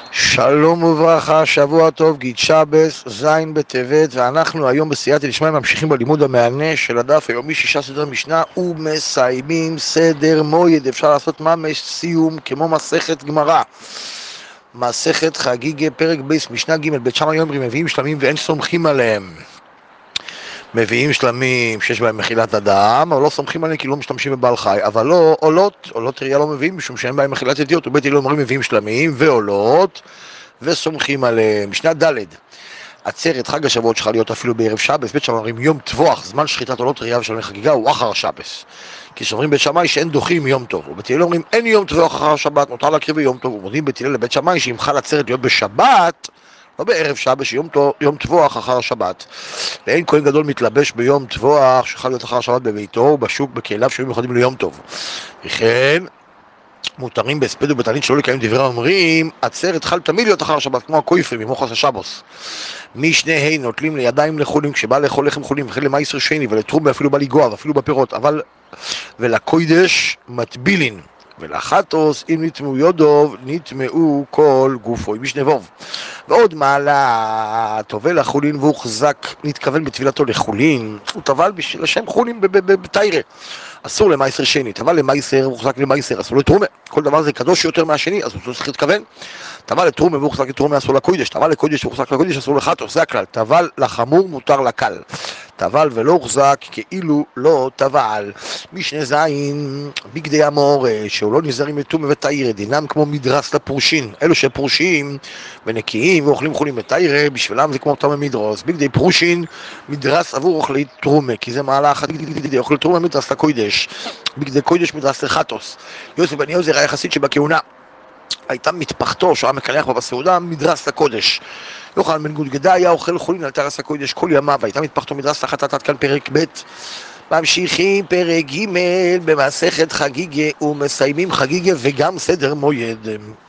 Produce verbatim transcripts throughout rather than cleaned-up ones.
שלום וברכה, שבוע טוב, גיד שבס, זין בטבת, ואנחנו היום בסייעתא דשמיא ממשיכים בלימוד המענה של הדף היומי שישה סדר משנה ומסיימים סדר מויד. אפשר לעשות ממש סיום כמו מסכת גמרא. מסכת חגיגה פרק בייס משנה ג' בית שמאי אומרים מביאים שלמים ואין סומכים עליהם. מביאים שלמים שיש בהם מחילת אדם, אבל לא סומכים עליהם כי לא משתמשים בבעל חי. אבל לא עולות, עולות ראייה לא מביאים משום שאין בהם מחילת אדיוט, ובית הלל אומרים מביאים שלמים ועולות וסומכים עליהם. משנה ד' עצרת חג השבועות צריכה להיות אפילו בערב שבס. בית שמאי אומרים יום טבוח, זמן שחיטת עולות ראייה ושלמי חגיגה הוא אחר השבס, כי שאומרים בית שמאי שאין דוחים יום טוב, ובית הלל אומרים אין יום טבוח אחר השבת, מותר להקריב ביום טוב. ומודיעים בית הלל לבית שמאי שאם חל עצרת להיות בשבת לא בערב שבת, שיום יום טבוח אחר השבת. ואין כהן גדול מתלבש ביום טבוח שחל להיות אחר השבת בביתו ובשוק בכליו שהיו מיוחדים ליום טוב. וכן מותרים בהספד ובתענית שלא לקיים דברי אומרים עצרת חל תמיד להיות אחר השבת כמו הכויפרים ממוחס השבוס. משניהם נוטלים לידיים לחולים כשבא לאכול לחם חולים וכן למעשר שני ולתרום אפילו בא לגוע ואפילו בפירות, אבל ולקוידש מטבילין ולחטוס אם נטמאו יודוב נטמאו כל גופו משנבוב. ועוד מעלה טובל החולין והוחזק נתכוון בתפילתו לחולין, הוא טבל בשביל השם חולין בתיירה, אסור למייסר שני, טבל למייסר והוחזק למייסר, אסור לתרומה. כל דבר זה קדוש יותר מהשני אז הוא צריך להתכוון. טבל לתרומה והוחזק לתרומה אסור לקוידש, טבל לקוידש והוחזק לקוידש אסור לחטוס, זה הכלל. טבל לחמור מותר לקל, טבל ולא הוחזק כאילו לא טבל. משנה זין בגדי המור שהוא לא נזהרים מטומאה ותיירה דינם כמו מדרס לפרושין, אלו שפרושים ונקיים ואוכלים חולים בתיירה בשבילם זה כמו טומאה מדרוס. בגדי פרושין מדרס עבור אוכלי תרומה, כי זה מעלה אחת בגדי אוכל תרומה מדרס לקוידש, בגדי קוידש מדרס לחטוס. יוסף בן יעזר היה יחסית שבכהונה הייתה מטפחתו שהיה מקלח בה בסעודה מדרס לקודש. יוחנן בן גודגדה היה אוכל חולין על תרס הקודש כל ימיו, והייתה מטפחתו מדרס לחטאת. עד כאן פרק ב'. ממשיכים פרק ג' במסכת חגיגה ומסיימים חגיגה וגם סדר מויד.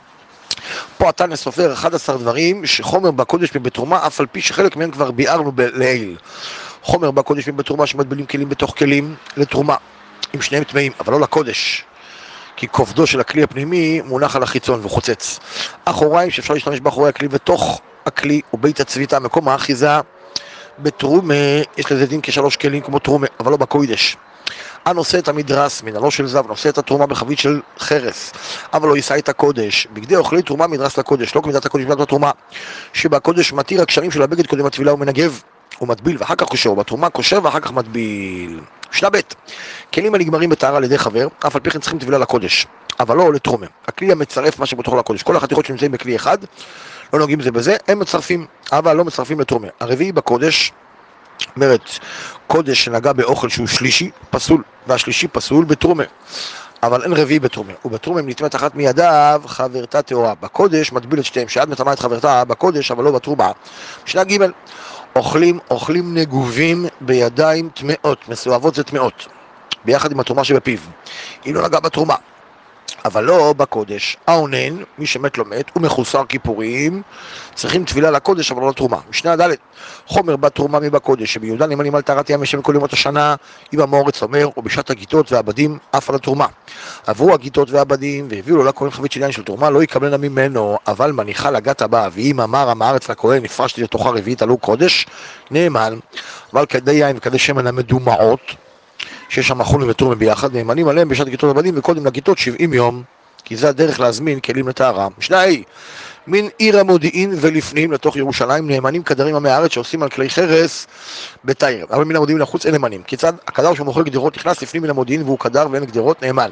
פה התנא סופר אחד עשר דברים שחומר בקודש מבתרומה, אף על פי שחלק מהם כבר ביארנו לעיל. חומר בקודש מבתרומה שמטבילים כלים בתוך כלים לתרומה עם שניהם טמאים, אבל לא לקודש, כי כובדו של הכלי הפנימי מונח על החיצון וחוצץ. אחוריים שאפשר להשתמש באחורי הכלי ותוך הכלי ובית הצביתה, מקום האחיזה בתרומה, יש לזה דין כשלוש כלים כמו תרומה, אבל לא בקוידש. הנושא את המדרס מנהלו של זב, נושא את התרומה בחבית של חרס, אבל לא יישא את הקודש. בגדי אוכלי תרומה מדרס לקודש, לא כמידת הקודש בגלל התרומה, שבקודש מתיר הקשרים של הבגד קודם הטבילה ומנגב ומטביל ואחר כך קושר, בתרומה קושר ואחר כך מטביל. משנה ב' כלים הנגמרים בטהרה על ידי חבר, אף על פי כן צריכים טבילה לקודש, אבל לא לתרומה. הכלי המצרף מה שבתוך לקודש, כל החתיכות שנמצאים בכלי אחד לא נוגעים זה בזה, הם מצרפים, אבל לא מצרפים לתרומה. הרביעי בקודש, אומרת קודש שנגע באוכל שהוא שלישי פסול, והשלישי פסול בתרומה, אבל אין רביעי בתרומה, ובתרומה אם נטמאת אחת מידיו חברתה טהורה. בקודש מטביל את שתיהם, שעד מטמאה את חברתה בקודש אבל לא בתרומה. משנה ג' אוכלים, אוכלים נגובים בידיים טמאות, מסואבות זה טמאות, ביחד עם התרומה שבפיו, היא לא נגעה בתרומה, אבל לא בקודש. העונן, מי שמת לא מת, הוא מחוסר כיפורים, צריכים טבילה לקודש אבל לא לתרומה. משנה ד' חומר בתרומה מבקודש, שביהודה נאמנים על טהרת ים השם כל ימות השנה, אם המאורץ אומר, ובשעת הגיטות והעבדים אף על התרומה. עברו הגיטות והעבדים והביאו לו לכהן חבית של יין של תרומה, לא יקבלנה ממנו, אבל מניחה לגת הבא, ואם אמר המארץ לכהן נפרשתי לתוכה רביעית עלו קודש, נאמן. אבל כדי יין וכדי שמן המדומעות שיש שם חולין ותרומה ביחד, נאמנים עליהם בשעת גיטות הבדים וקודם לגיטות שבעים יום, כי זה הדרך להזמין כלים לטהרה. משנה ה' מן עיר המודיעין ולפנים לתוך ירושלים נאמנים קדרים עמי הארץ שעושים על כלי חרס בתיירה, אבל מן המודיעין לחוץ אין נאמנים. כיצד? הקדר שהוא מוכר גדרות נכנס לפנים מן המודיעין והוא קדר ואין גדרות נאמן.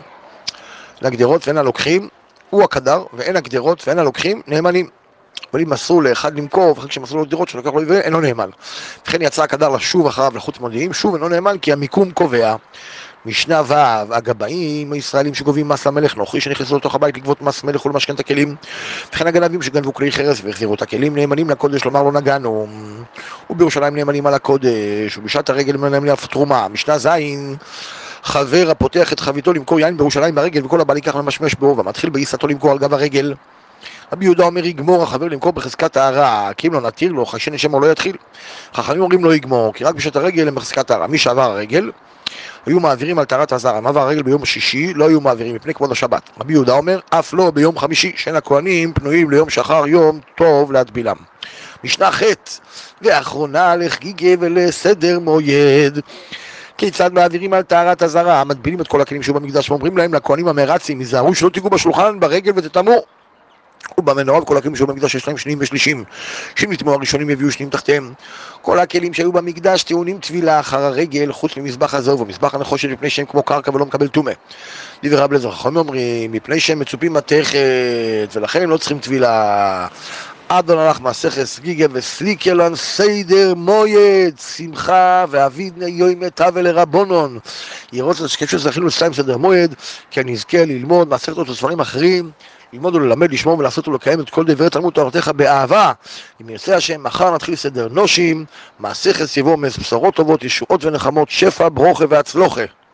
לגדרות ואין הלוקחים הוא הקדר, ואין הגדרות ואין הלוקחים נאמנים. אבל אם מסרו לאחד למכור, ואחרי כשמסרו לו דירות שלוקח לו עברי, אינו נאמן. וכן יצא הקדר לשוב אחריו לחוץ מודיעין, שוב אינו נאמן כי המיקום קובע. משנה ו' הגבאים הישראלים שגובים מס למלך, נוכרי שנכנסו לתוך הבית לגבות מס מלך ולמשכן את הכלים, וכן הגנבים שגנבו כלי חרס והחזירו את הכלים נאמנים לקודש, לומר לא נגענו, ובירושלים נאמנים על הקודש, ובשעת הרגל נאמנים על תרומה. משנה ז' חבר הפותח את חביתו למכור יין בירושלים ברגל וכל הבא ייקח למשמש בו, ומתחיל בעיסתו למכור על גב הרגל, רבי יהודה אומר יגמור החבר למכור בחזקת טהרה, כי אם לא נתיר לו, חשן שמו לא יתחיל. חכמים אומרים לא יגמור, כי רק בשעת הרגל הם בחזקת טהרה. מי שעבר הרגל, היו מעבירים על טהרת הזרע. מעבר הרגל ביום שישי לא היו מעבירים מפני כבוד השבת. רבי יהודה אומר אף לא ביום חמישי, שאין הכהנים פנויים ליום שחר יום טוב להטבילם. משנה ח' ואחרונה לחגיגה ולסדר מויד. כיצד מעבירים על טהרת הזרע? מטבילים את כל הכלים שהיו במקדש ואומרים להם לכהנים המרצים, היזהרו שלא תיגעו בשולחן ברגל ותטמאו. ובמנורה וכל הכלים שהיו במקדש יש להם שניים ושלישים, שאם נטמאו הראשונים יביאו שניים תחתיהם. כל הכלים שהיו במקדש טעונים טבילה אחר הרגל חוץ ממזבח הזהוב ומזבח הנחושת, מפני שהם כמו קרקע ולא מקבל טומאה. דברי רבי אליעזר חכמים אומרים מפני שהם מצופים מתכת ולכן הם לא צריכים טבילה. אדון הלך מסכת סגיגה וסליקלן סדר מויד שמחה ואבידנה יום תבל לרבונון. ירוץ כשם שזכינו לסיים סדר מויד, כי אני אזכה ללמוד מסכת אותו ספרים אחרים, ללמוד וללמד, לשמור ולעשות ולקיים את כל דברי תלמוד תורתך באהבה. אם ירצה השם, מחר נתחיל סדר נושים, מסכת יבוא בשורות טובות, ישועות ונחמות, שפע, ברוכה והצלוחה.